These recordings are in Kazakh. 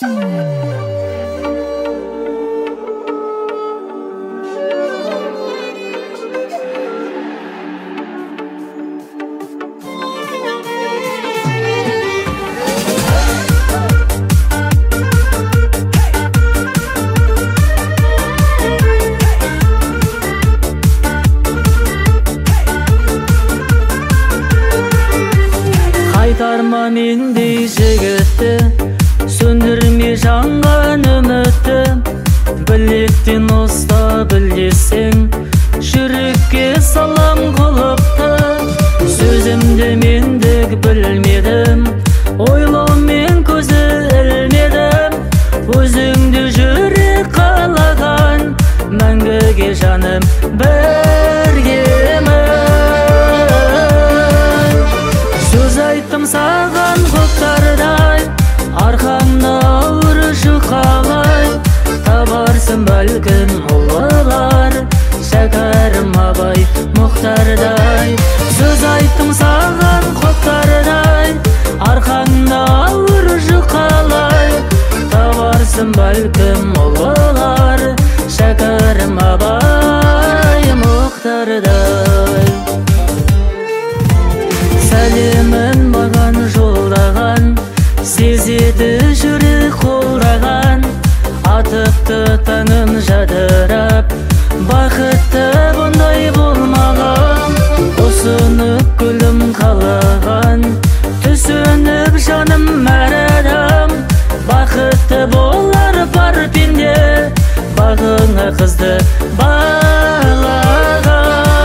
Қайтарма мендей жігітті, сөндірме жанған үмітті. Білектен ұста білдесең, жүрекке салам құлыпты. Сөзімді мендік білмедім, ойлаумен көзі ілмедім. Өзіңді жүрек қалаған, мәңгіге жаным біргемін. Сөз айттым саған құптардай, арқаңда ауыр жұқалай. Табарсың бәлкім ұлылар, шәкәрім абай мұхтардай. Сөз айттым саған құптардай, арқаңда ауыр жұқалай. Табарсың бәлкім ұлылар, шәкәрім абай мұхтардай. Сәлемін маған жолдаған, сезеді жүрек қолдаған. Атықты таңын жадырап, бақытты бұндай болмаған. Ұсынып гүлім қалаған, түсініп жаным әр адам. Бақытты болар бар пенде, бағыңа қызды бағлаған.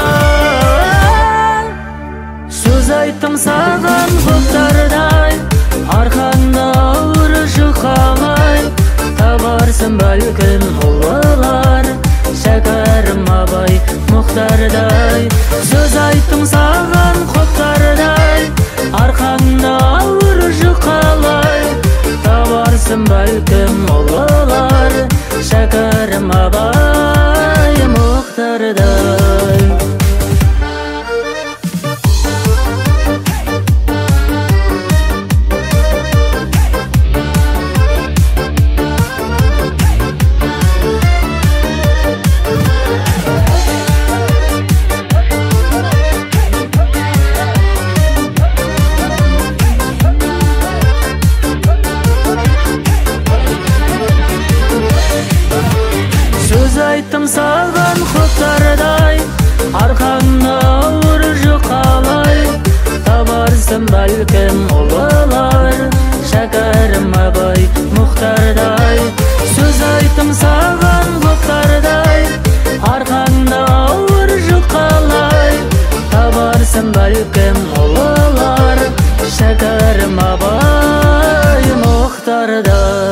Сөз айттым саған құптардай, арқаңда ауыр жұқалай. Табарсың бәлкім ұлылар, шәкәрім абай мұхтардай. Сөз айттым саған құптардай, арқаңда ауыр жұқалай. Табарсың бәлкім ұлылар, шәкәрім абай мұхтардай. Сөз айттым саған құптардай, арқаңда ауыр жұқалай. Табарсың бәлкім ұлылар, шәкәрім абай мұхтардай. Сөз айттым саған құптардай, арқаңда ауыр жұқалай. Табарсың бәлкім ұлылар, шәкәрім абай мұхтардай.